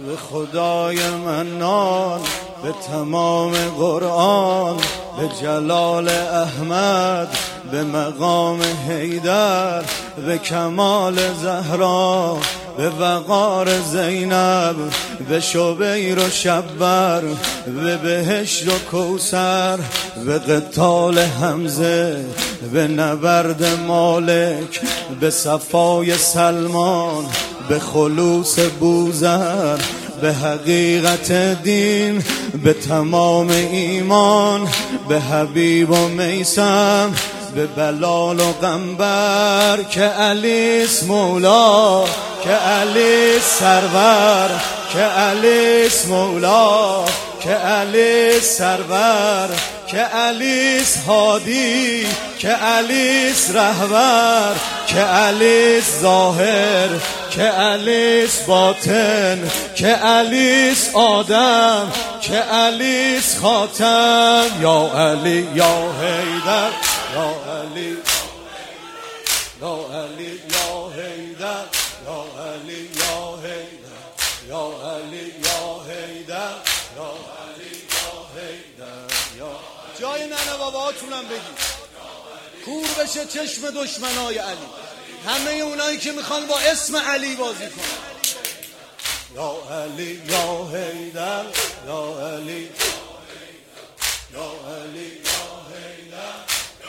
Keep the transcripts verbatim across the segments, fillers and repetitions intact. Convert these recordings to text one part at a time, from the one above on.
به خدای منان، به تمام قرآن، به جلال احمد، به مقام حیدر، به کمال زهرا، به وقار زینب، به شبیر و شبر، به بهشت و کوثر، به قتال حمزه، به نبرد مالک، به صفای سلمان، به خلوص بوذر، به حقیقت دین، به تمام ایمان، به حبیب و میثم، به بلال و قنبر که علیس مولا، که علیس سرور، که علیس مولا، که علیس سرور، که علیس هادی، که علیس رهبر، که علیس ظاهر، که علیس باطن، که علیس آدم، که علیس خاتم. یا علی یا حیدر، یا علی، یا علی یا حیدر، یا علی یا حیدر، یا علی یا حیدر، یا علی یا حیدر. یا جای ننه باباتونم بگید کور بشه چشم دشمنای علی، همه اونایی که میخوان با اسم علی بازی کنن. یا علی یا حیدر، یا علی، یا علی یا حیدر،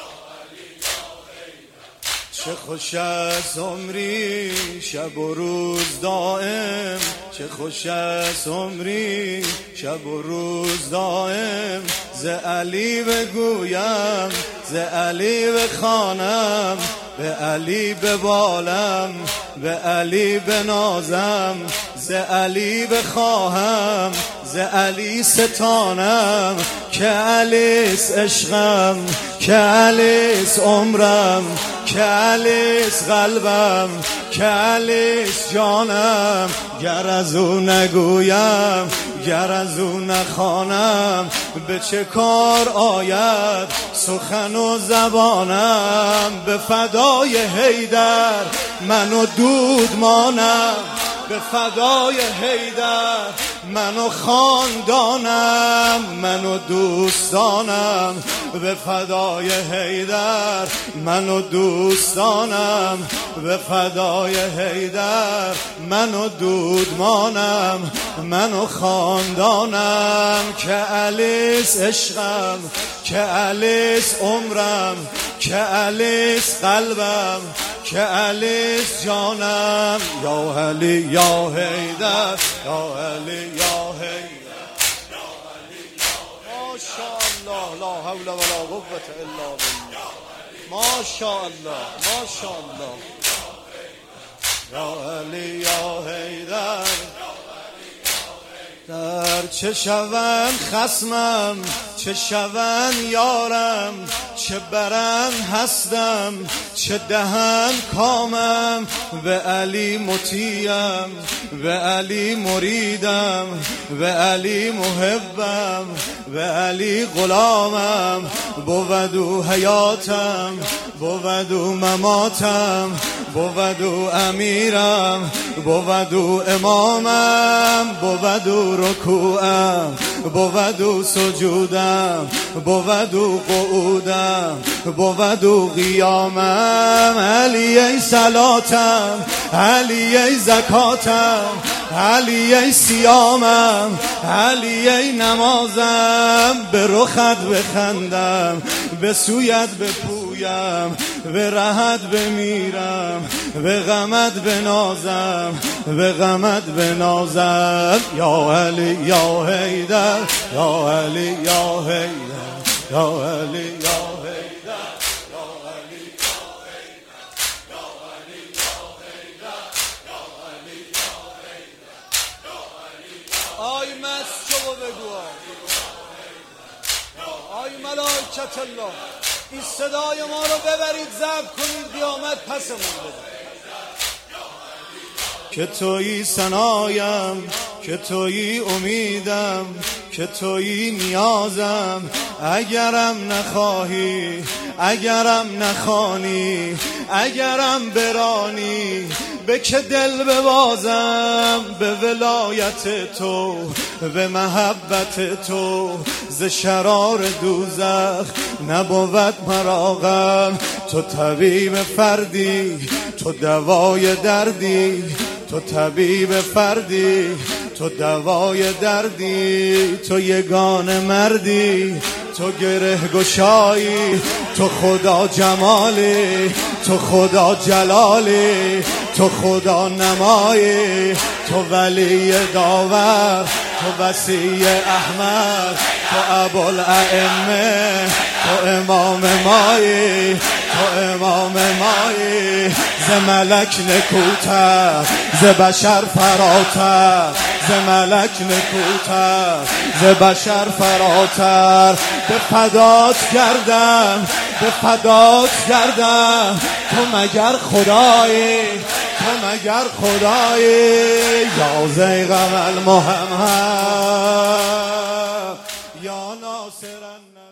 چه خوش است عمری شب و روز دائم، چه خوش است عمری شب و روز دائم. ز علی بگویم، ز علی بخوانم، به علی ببالم، به علی بنازم، ز علی بخواهم، ز علی ستانم. که علیس عشقم، که علیس عمرم، که علیس قلبم، که علیس جانم. گر از او نگویم، گر از او نخوانم، به چه کار آید سخن و زبانم. به فدای حیدر من و دود مانم، به فدای حیدر من و خاندانم، من و دوستانم. به فدای حیدر من و دوستانم، به فدای حیدر من و دودمانم، من و خاندانم. که علیس عشقم، که علیس عمرم، که علیس قلبم، که علیس جانم. یا علی یا حیدر، یا علی یا حیدر، یا علی یا حیدر. ماشاءالله، لا حول ولا قوة الا بالله. ماشاءالله، ماشاءالله. یا علی یا حیدر. در چه شوند خصمم، چه شوند یارم، چه برند هستم، چه دهند کامم. به علی مطیعم، به علی مریدم، به علی محبم، به علی غلامم. بود او حیاتم، بود او مماتم، بود او امیرم، بود او امامم، بود او رکوعم، بود او سجودم، بود او قعودم، بود او قیامم. علی ای صلاتم، علی ای زکاتم، علی ای صیامم، علی ای نمازم. به رخت بخندم، به سویت بپویم، به رهت بمیرم، به غمت بنازم، به غمت بنازم. یا علی یا حیدر، یا علی یا حیدر، یا علی یا حیدر، یا علی یا حیدر، یا علی یا حیدر، یا علی یا حیدر، یا علی یا. آی مسجو بگو، آی ملائکت الله، این صدای ما رو ببرید ضبط کنید، قیامت پسمون بده. که تویی ثنایم، که تویی امیدم، که تویی نیازم. اگرم نخواهی، اگرم نخوانی، اگرم برانی، به که دل ببازم به ولایت تو، به محبت تو. ز شرار دوزخ نبود مرا غم، تو طبیب فردی، تو دوای دردی، تو طبیب فردی، تو دوای دردی. تو یگانه مردی، تو گره گشایی، تو خدا جمالی، تو خدا جلالی، تو خدا نمایی، تو ولی داور، تو وصی احمد، تو ابوالائمه، تو امام مایی، تو امام مایی. ز ملک نکوتر، ز بشر فراتر، ز ملک نکوتر، ز بشر فراتر. به فدات گردم، به فدات گردم، تو مگر خدایی، تو مگر خدایی. یا زیغم المحمد، یا ناصر النبی.